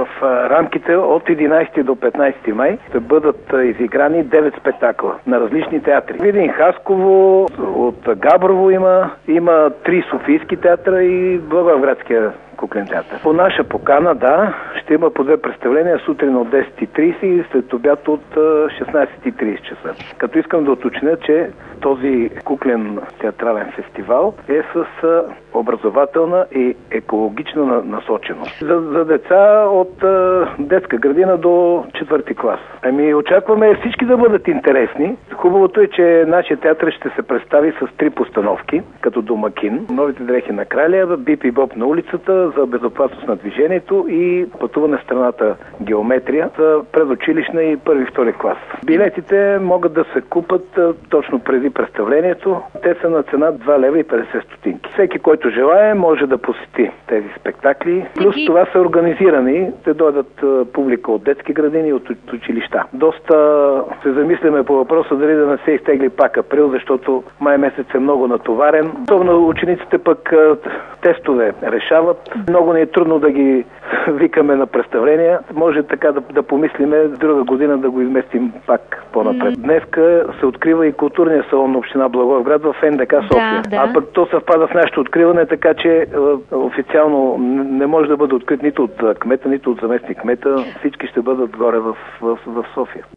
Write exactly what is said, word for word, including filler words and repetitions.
В рамките от единайсети до петнайсети май ще бъдат изиграни девет спектакъла на различни театри. Видин, Хасково, от Габрово има, има три софийски театра и Благоевградския куклен театър. По наша покана, да, ще има по две представления, сутрин от десет и трийсет и след обяд от шестнайсет и трийсет часа. Като искам да уточня, че този куклен театрален фестивал е с образователна и екологична насоченост. За, за деца от а, детска градина до четвърти клас. Ами очакваме всички да бъдат интересни. Хубавото е, че нашия театър ще се представи с три постановки, като домакин. Новите дрехи на краля, Бип и Боб на улицата, за безопасност на движението и пътуване в страната геометрия за предучилищна и първи и втори клас. Билетите могат да се купат а, точно преди представлението. Те са на цена два лева и петдесет стотинки. Всеки, който желае, може да посети тези спектакли. Плюс това са организирани. Те дойдат а, публика от детски градини и от, от училища. Доста се замисляме по въпроса дали да не се изтегли пак април, защото май месец е много натоварен. Особено учениците пък а, тестове решават. Много ни е трудно да ги викаме на представления. Може така да, да помислиме друга година да го изместим пак по-напред. Mm. Днеска се открива и културния салон на община Благоевград в Ен Де Ка София. Да, да. А пък то съвпада с нашето откриване, така че е, официално не може да бъде открит нито от кмета, нито от заместник кмета. Всички ще бъдат горе в, в, в София.